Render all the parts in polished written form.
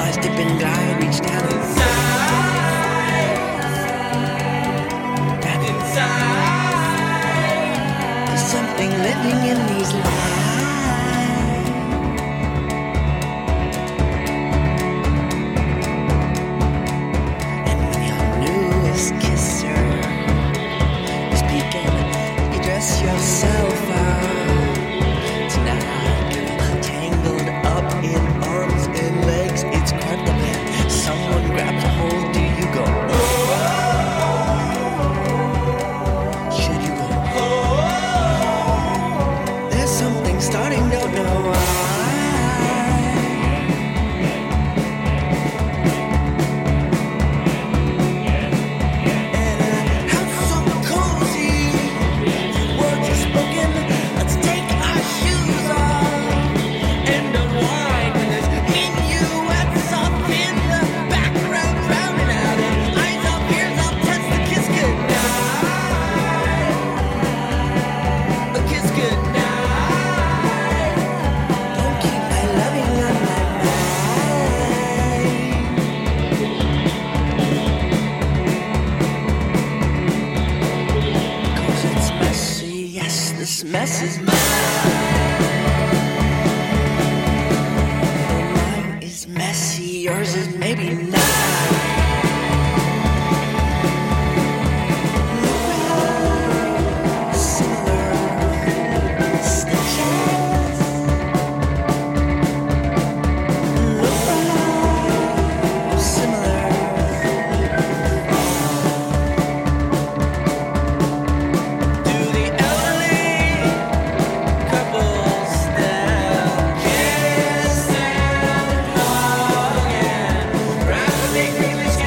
rise, dip and glide, reach down inside. And inside, there's something living in these lines. And when your newest kisser is peeking, you dress yourself out. Tonight, tangled up in arms and legs, it's crime the man. Someone grabs a hold, do you go? Should you go? There's something starting, don't know why. And a house so cozy, words are spoken. Let's take our shoes off and unwind. And there's minuets off in the background, drowning out. And eyes up, ears up, touch the kiss goodnight. A kiss goodnight. Don't keep my loving on my mind. 'Cause it's messy, yes, this mess is mine. Mine is messy, yours is maybe not. Similar stitches. Look right, similar. Do the elderly couples still kiss and hug and rapidly creep each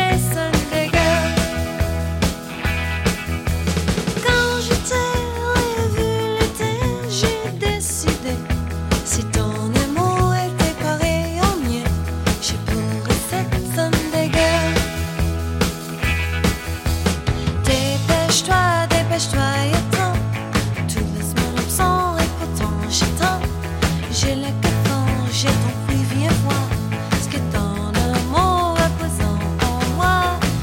les Sunday girls. Quand je t'ai revu l'été, j'ai décidé, si ton amour était pareil au mien, je pourrais cette Sunday girl. Dépêche-toi, y a temps. Tout laisse mon absent et pourtant j'attends. J'ai le cœur quand j'ai ton prix, viens voir ce que ton amour représente en moi.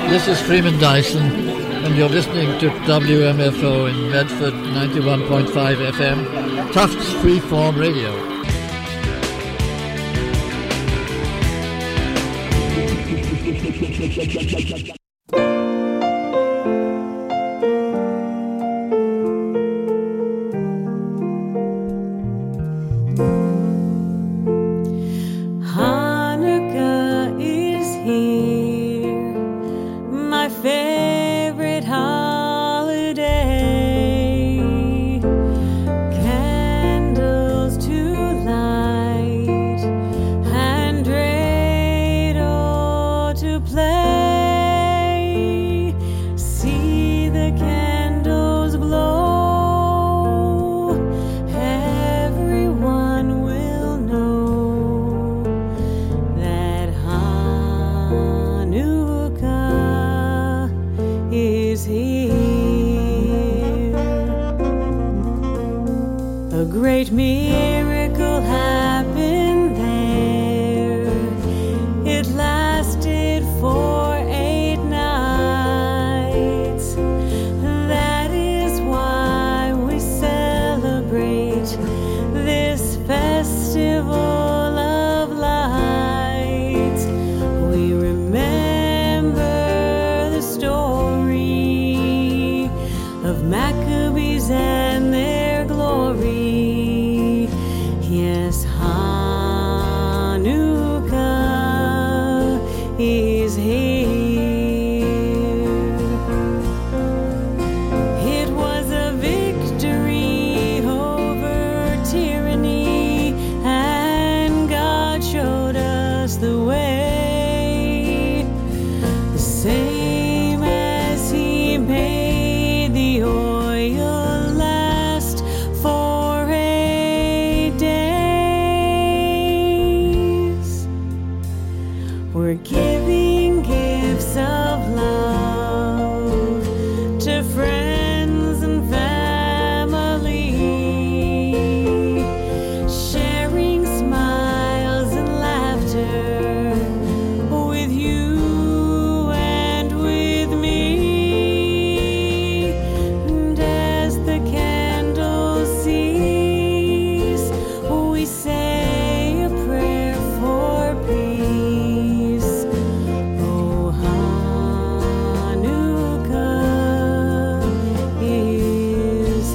This is Freeman Dyson, and you're listening to WMFO in Medford, 91.5 FM, Tufts Freeform Radio. Hanukkah is here, my favorite holiday. Candles to light and dreidel to play. See the candles glow, everyone will know that Hanukkah is here. A great miracle happened there. It lasted for 8 nights. That is why we celebrate this festival of lights. We remember the story of Maccabees and their glory. Yes, Hanukkah is here. It was a victory over tyranny, and God showed us the way. The same as He made the oil last for 8 days. We're giving gifts of love to friends and family, sharing smiles and laughter with you and with me. And as the candles cease, we say a prayer for peace. Oh, Hanukkah is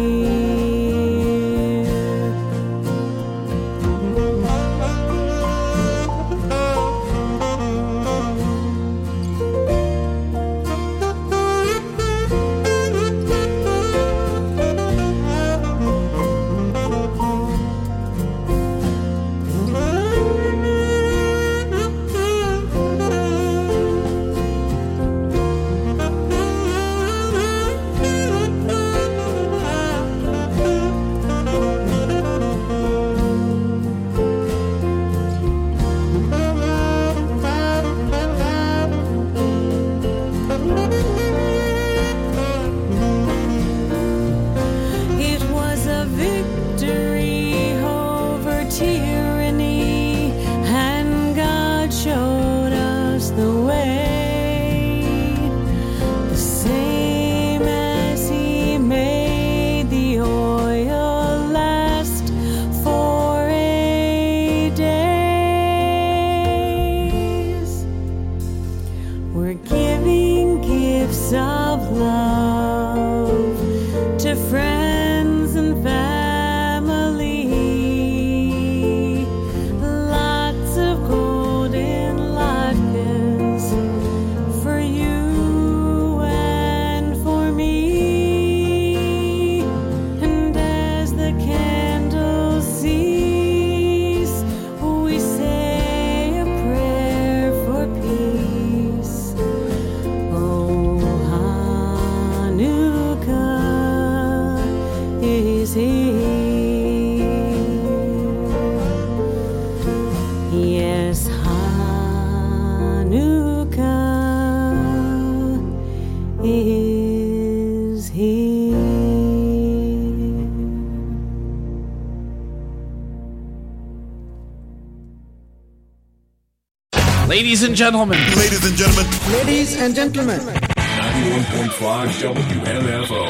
It was a victory over tyranny, and God showed us the way. The same as He made the oil last for 8 days. We're giving gifts of love to friends and family. Lots of golden latkes for you and for me. And as the candles cease, we say a prayer for peace. Oh, Hanukkah is here. Yes, Hanukkah is here. Ladies and gentlemen. Ladies and gentlemen. Ladies and gentlemen. 91.5 WMFO.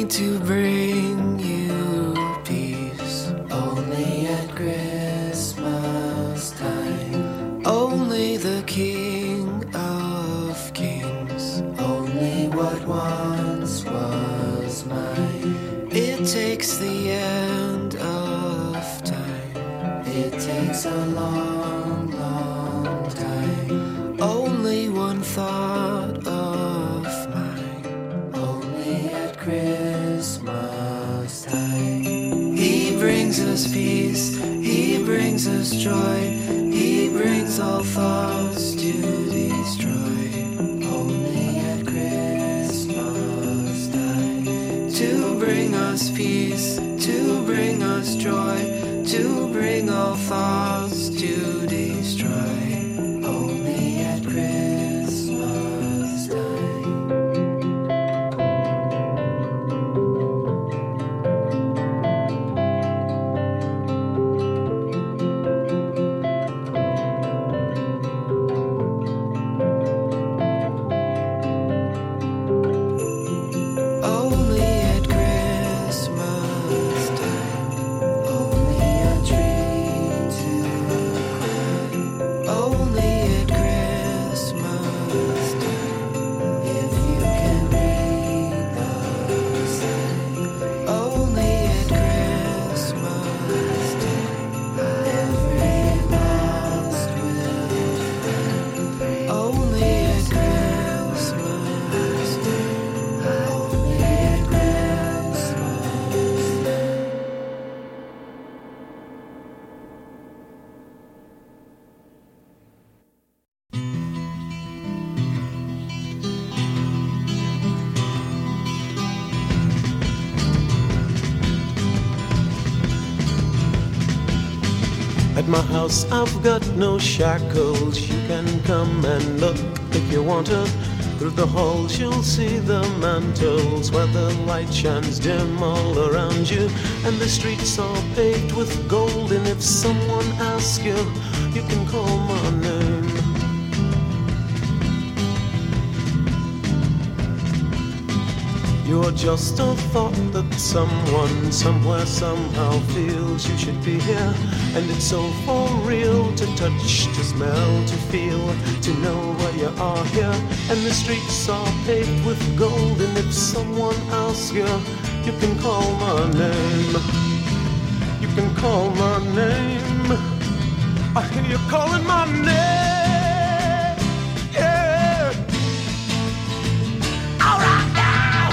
to bring you peace. Only at Christmas time. Only the King of Kings. Only what once was mine. It takes the end of time. It takes a long, long time. Only one thought of mine. Only at Christmas time. He brings us peace. He brings us joy. He brings all thoughts to destroy. Only at Christmas time. To bring us peace. To bring us joy. To bring all thoughts to destroy. Only at Christmas time. Only at Christmas time. Only a tree to climb. Only at Christmas time. If you can read the sign. Only at Christmas time. Everything lost will find. Only at Christmas time. Only at Christmas time. At my house I've got no shackles. You can come and look if you want to. Through the halls you'll see the mantles where the light shines dim all around you. And the streets are paved with gold. And if someone asks you, you can call my name. You're just a thought that someone, somewhere, somehow feels you should be here. And it's so for real to touch, to smell, to feel, to know why you are here. And the streets are paved with gold. And if someone asks you, you can call my name. You can call my name. I hear you calling my name. Yeah. All right now.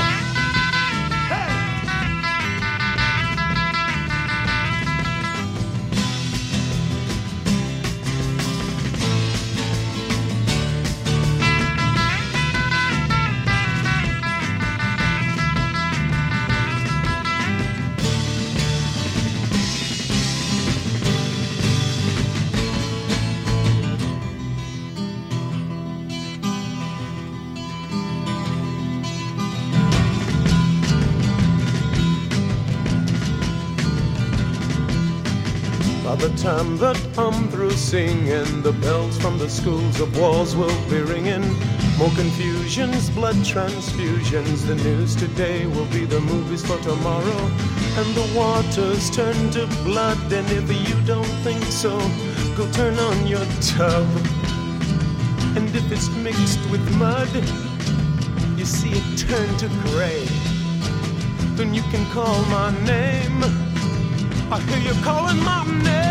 By the time that I'm through singing, the bells from the schools of walls will be ringing. More confusions, blood transfusions. The news today will be the movies for tomorrow. And the waters turn to blood. And if you don't think so, go turn on your tub. And if it's mixed with mud, you see it turn to gray. Then you can call my name. I hear you calling my name.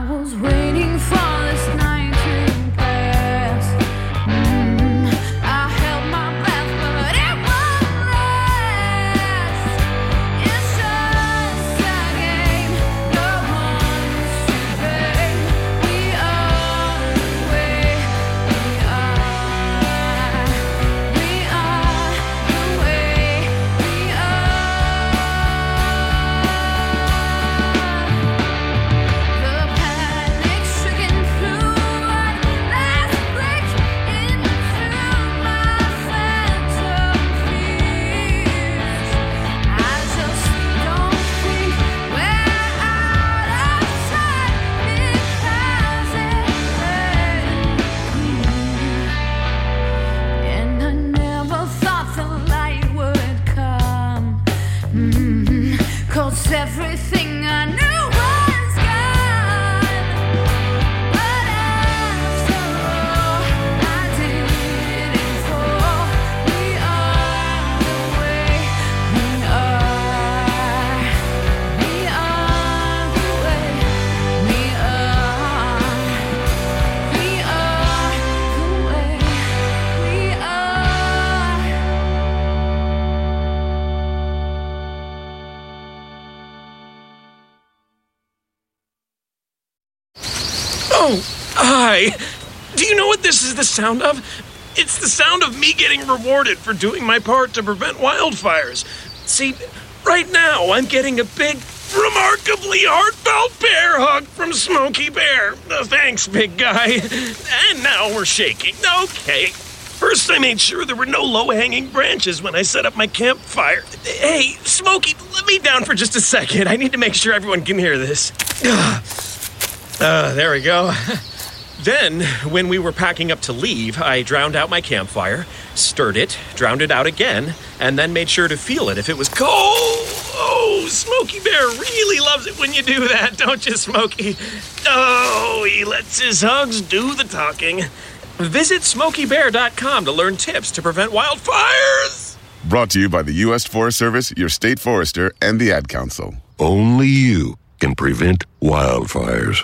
was waiting for this night to pass. I held my breath, but it won't last. It's just a game, no one's to blame. We are the way we are. We are the way we are. The panic-stricken through one last break into my phantom fears. I just don't think we're out of time because and I never thought the light would come. 'Cause everything I knew was gone. But after all, I didn't fall. We are the way we are. We are the way we are. We are the way we are. Oh, hi. Do you know what this is the sound of? It's the sound of me getting rewarded for doing my part to prevent wildfires. See, right now I'm getting a big, remarkably heartfelt bear hug from Smokey Bear. Thanks, big guy. And now we're shaking. Okay. First, I made sure there were no low-hanging branches when I set up my campfire. Hey, Smokey, let me down for just a second. I need to make sure everyone can hear this. There we go. Then, when we were packing up to leave, I drowned out my campfire, stirred it, drowned it out again, and then made sure to feel it if it was cold. Oh, Smokey Bear really loves it when you do that, don't you, Smokey? Oh, he lets his hugs do the talking. Visit SmokeyBear.com to learn tips to prevent wildfires. Brought to you by the U.S. Forest Service, your state forester, and the Ad Council. Only you can prevent wildfires.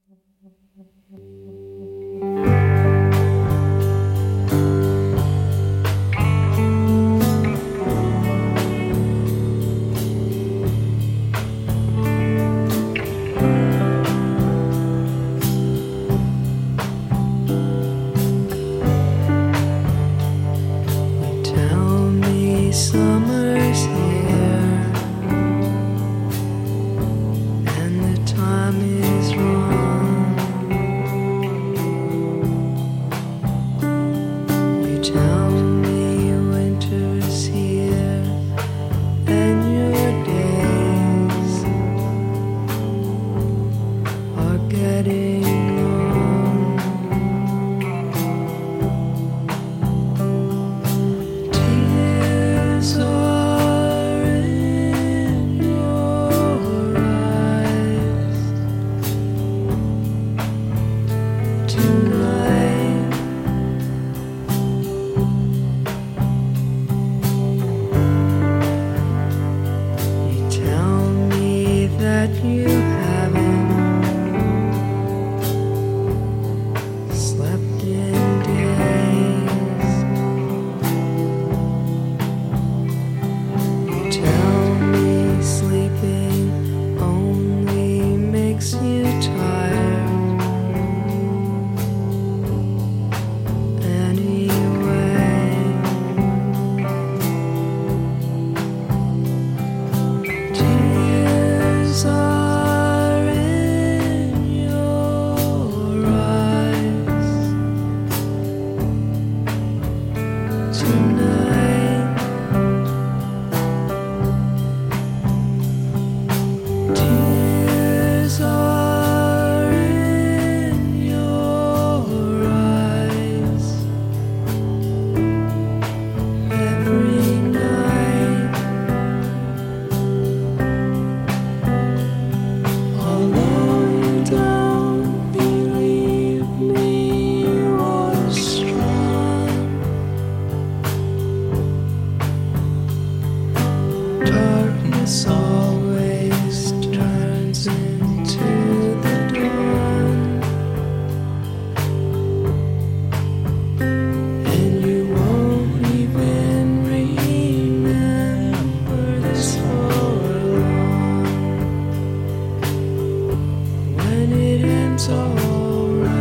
Tell me summer's here and the time is wrong. You tell me winter's here and your days are getting long. Tears are in your eyes tonight. You tell me that you haven't slept in days. You tell me sleeping only makes you tired. Anyway, tears are in your eyes tonight. Tears are and it ends alright.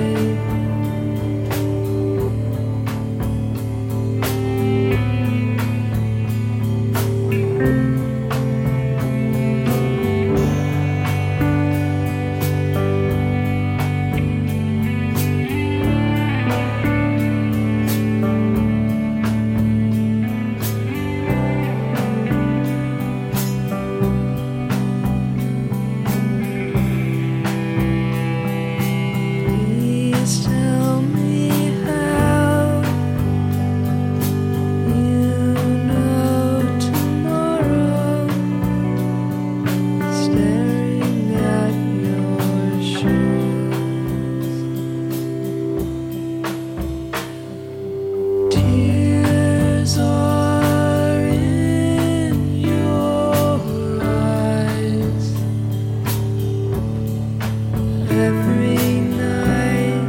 Please tell me how you know tomorrow, staring at your shoes. Tears are in your eyes every night.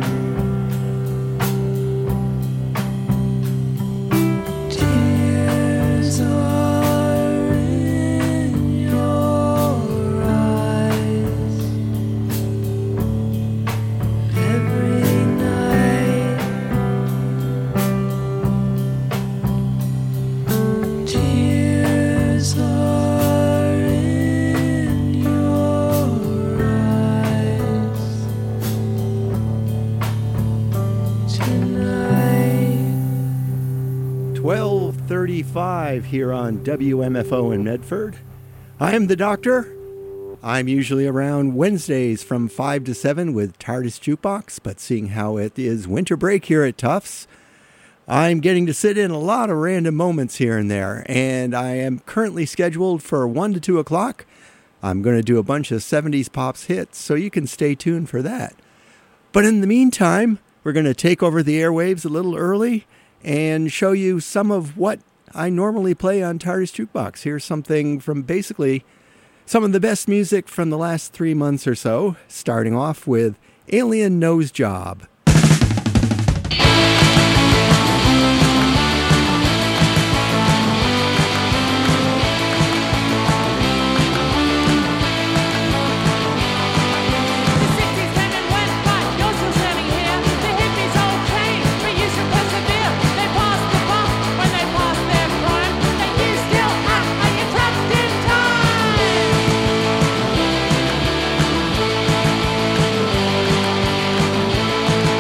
Tears are in your eyes every night. Tears are in your eyes tonight. 12:35 here on WMFO in Medford. I am the doctor. I'm usually around Wednesdays from 5 to 7 with TARDIS Jukebox, but seeing how it is winter break here at Tufts, I'm getting to sit in a lot of random moments here and there, and I am currently scheduled for 1 to 2 o'clock. I'm going to do a bunch of 70s pops hits, so you can stay tuned for that. But in the meantime, we're going to take over the airwaves a little early and show you some of what I normally play on TARDIS Jukebox. Here's something from basically some of the best music from the last 3 months or so, starting off with Alien Nose Job. Time.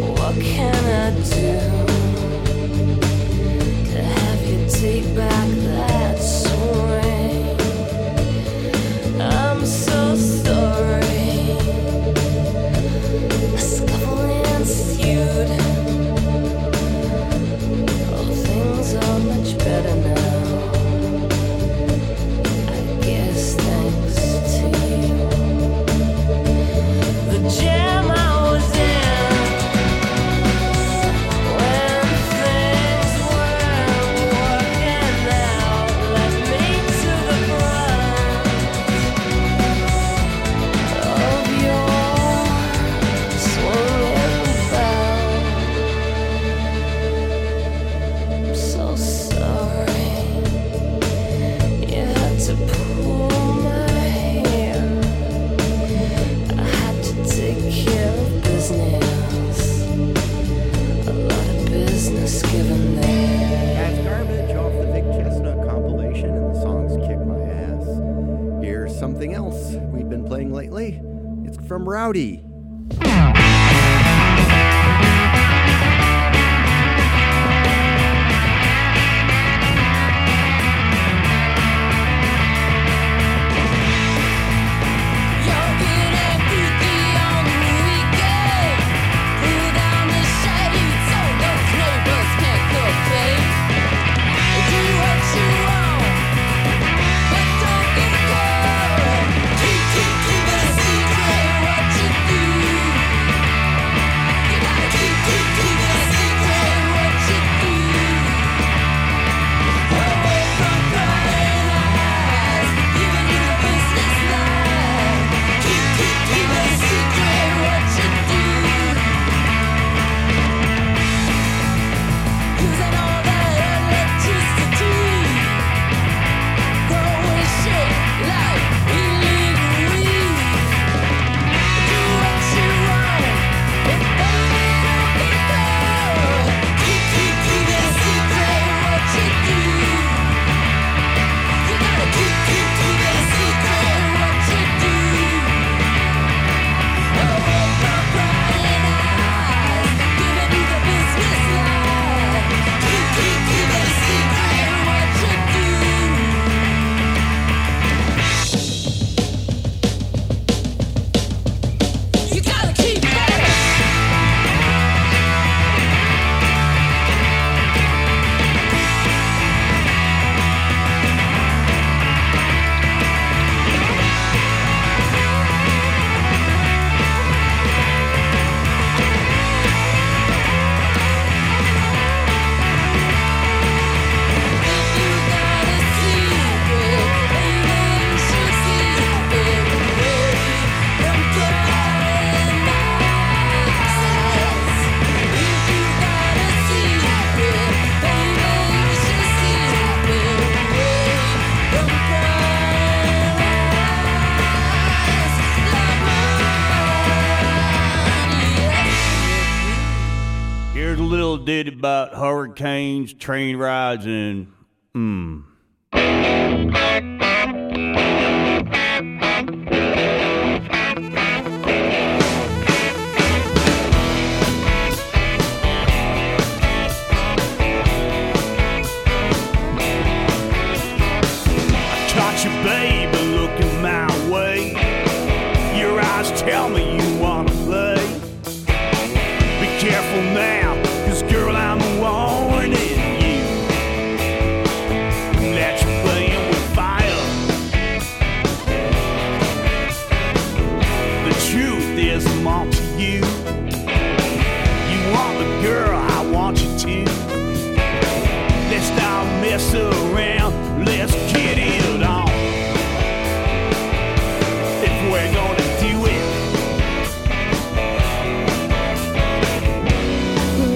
What can I do to have you take back that swing? I'm so sorry. A scuffle ensued. Oh, things are much better now. I guess thanks to you. The jam I was in when things weren't working out left me to the brunt of your swinging bell. I'm so sorry you had to pull my hair. I had to take care of business, a lot of business given there. That's Garbage off the Vic Chestnut compilation, and the songs Kick My Ass. Here's something else we've been playing lately. It's from Rowdy. You're getting freaky on the weekend. Pull down the shades so those neighbors can't complain. Do what you want, but don't get caught. Keep it a secret what you do. You gotta keep it a secret what you do. Away from prying eyes, giving you the business line. Keep it a secret what you do. Using all that electricity, throwing shit like illegal weed. Do what you want, but baby don't get caught. Keep it a secret what you do. You gotta keep it a secret what you do. Away from prying eyes, giving you the business line. Keep it a secret what you do. You gotta keep it. Here's a little ditty about hurricanes, train rides, and caught you, baby, looking my way. Your eyes tell me you wanna play. Be careful now, 'cause girl, I'm warning you that you're playing with fire. The truth is I'm on to you. You want the girl, I want you too. Let's stop messing around, let's get it on. If we're gonna do it,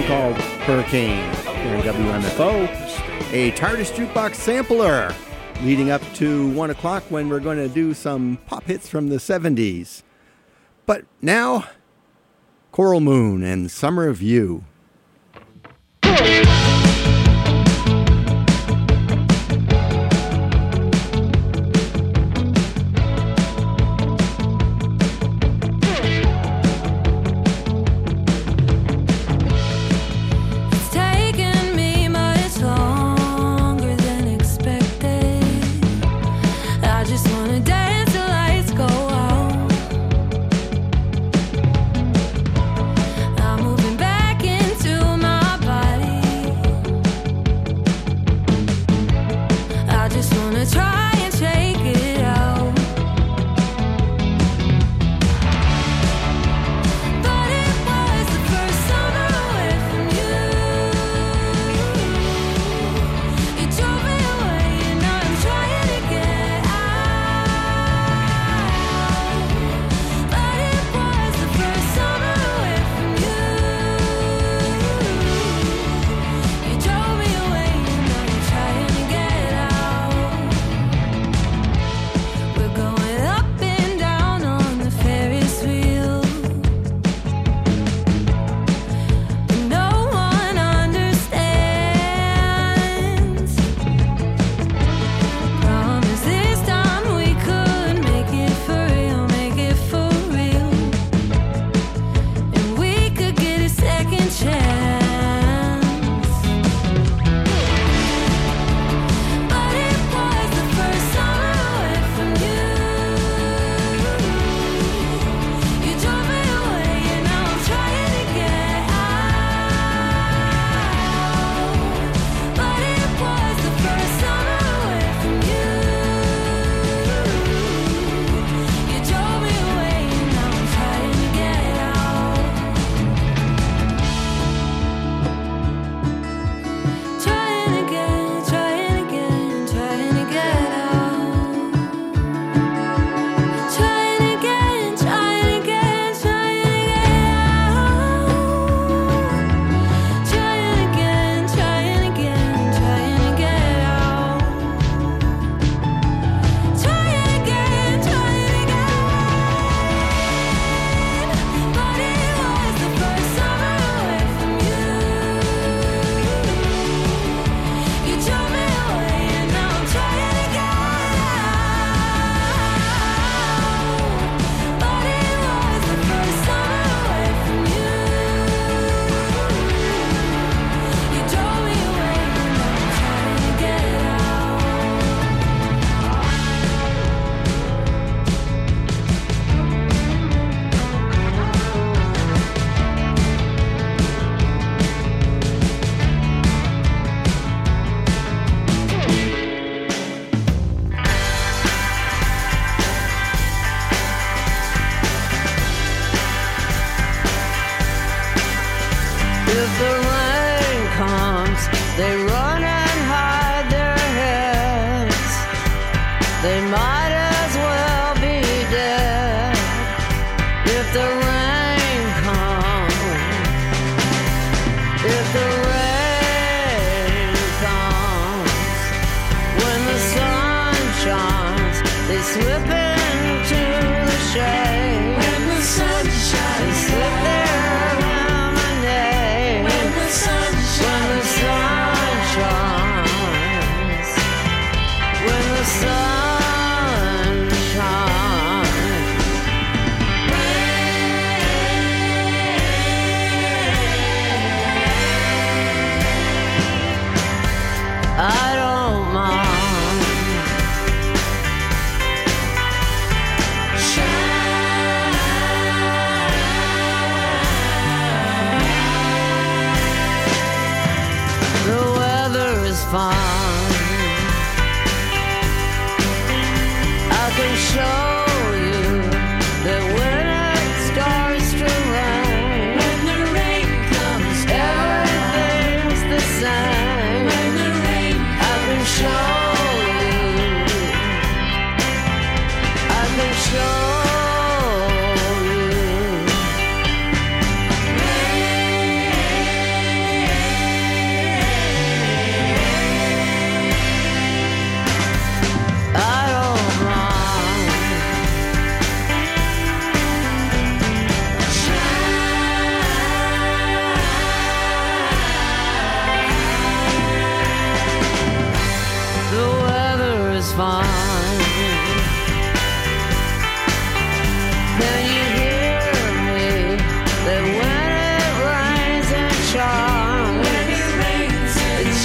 called Hurricane here on WMFO. A TARDIS Jukebox sampler leading up to 1 o'clock when we're going to do some pop hits from the 70s. But now, Coral Moon and Summer of You.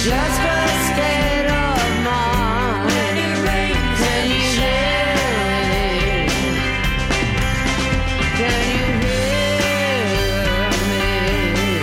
Just a state of mind. When it rains, can you hear it? Can you hear me?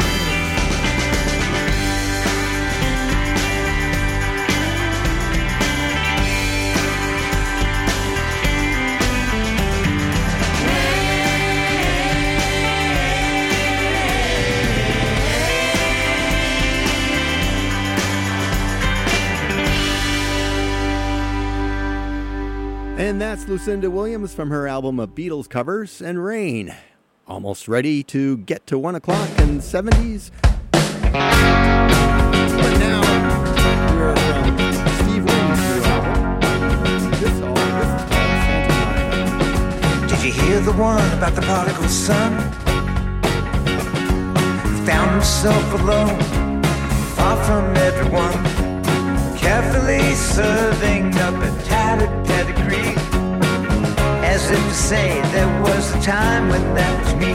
And that's Lucinda Williams from her album of Beatles covers and Rain. Almost ready to get to 1 o'clock in the 70s. But now, we're from Steve Williams' new album. This is called Santa Monica. Did you hear the one about the prodigal son? He found himself alone, far from everyone, carefully serving up a tattered pedigree, as if to say there was a time when that was me.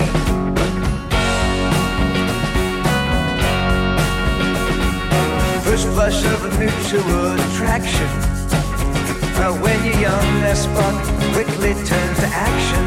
First flush of a mutual attraction. When you're young, that spark quickly turns to action.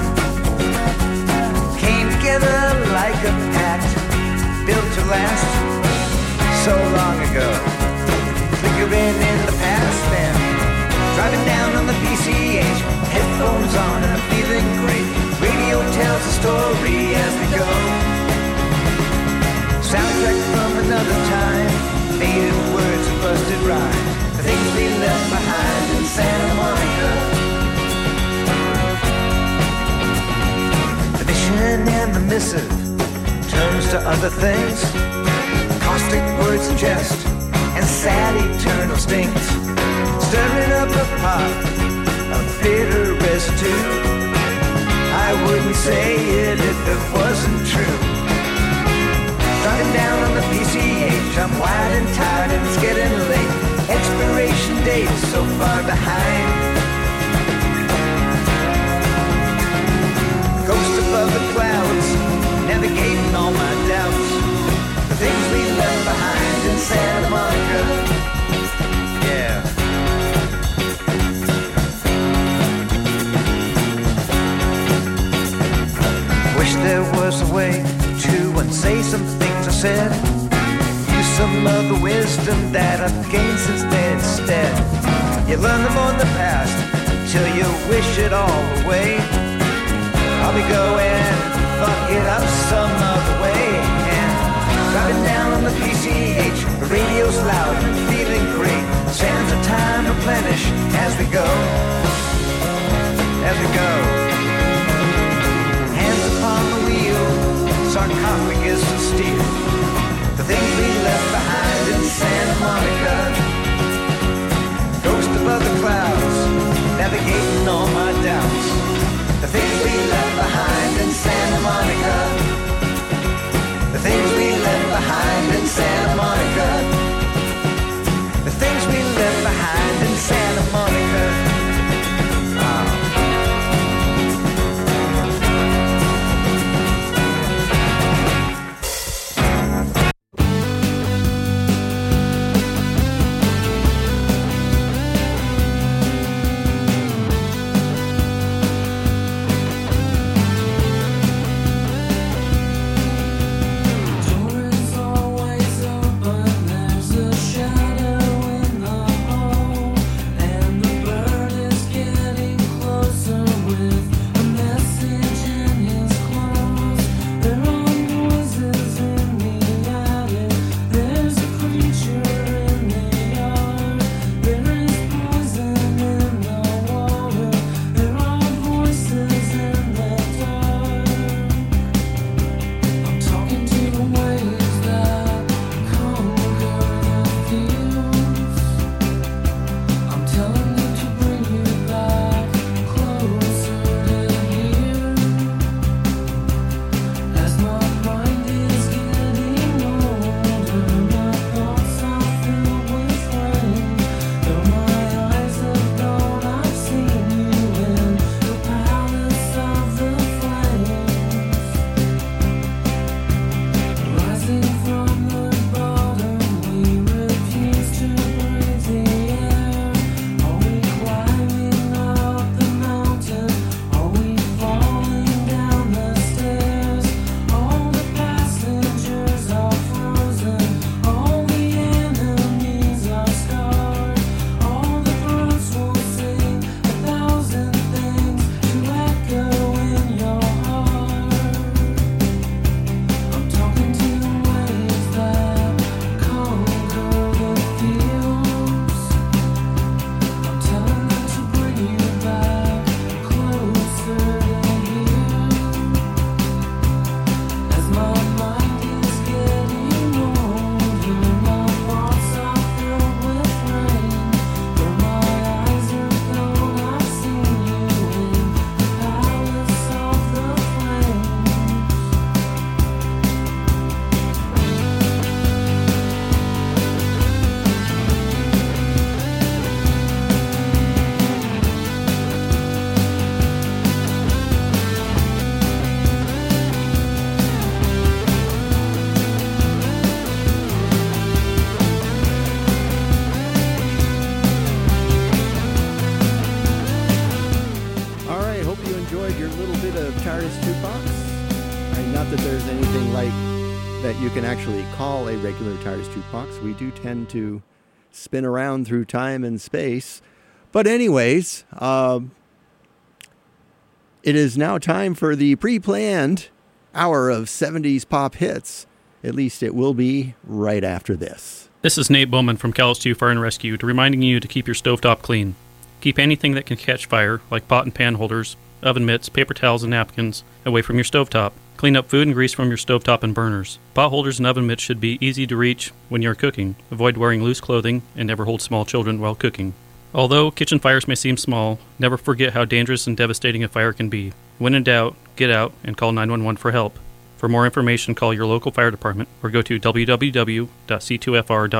Came together like a pact, built to last so long ago. Flickering in the past then, driving down on the PCH, headphones on and I'm feeling great. Radio tells a story as we go. Soundtrack from another time, faded words and busted rhymes, the things we left behind in Santa Monica. The mission and the missive turns to other things, caustic words and jest, and sad eternal stings, stirring up a pot of bitter residue. I wouldn't say it if it wasn't true. Driving down on the PCH, I'm wide and tired and it's getting late. Expiration date so far behind. Ghost above the clouds, navigating all my doubts. The things we left behind in Santa Monica. Yeah. Wish there was a way to unsay some things I said. Use some of the wisdom that I've gained since then instead. You learn them on the past till you wish it all away. I'll be going, fuck it up some other way. And driving down on the PCH, the radio's loud and feeling great. Sands of time replenish as we go. As we go. Hands upon the wheel, sarcophagus of steel. The things we left behind in Santa Monica. Ghost above the clouds, navigating all my doubts. The things we left behind in Santa Monica. The things we left behind in Santa Monica. that you can actually call a regular TARDIS jukebox. We do tend to spin around through time and space. But anyways, it is now time for the pre-planned hour of 70s pop hits. At least it will be right after this. This is Nate Bowman from Kalamazoo Fire and Rescue, reminding you to keep your stovetop clean. Keep anything that can catch fire, like pot and pan holders, oven mitts, paper towels, and napkins, away from your stovetop. Clean up food and grease from your stovetop and burners. Pot holders and oven mitts should be easy to reach when you're cooking. Avoid wearing loose clothing and never hold small children while cooking. Although kitchen fires may seem small, never forget how dangerous and devastating a fire can be. When in doubt, get out and call 911 for help. For more information, call your local fire department or go to www.c2fr.org.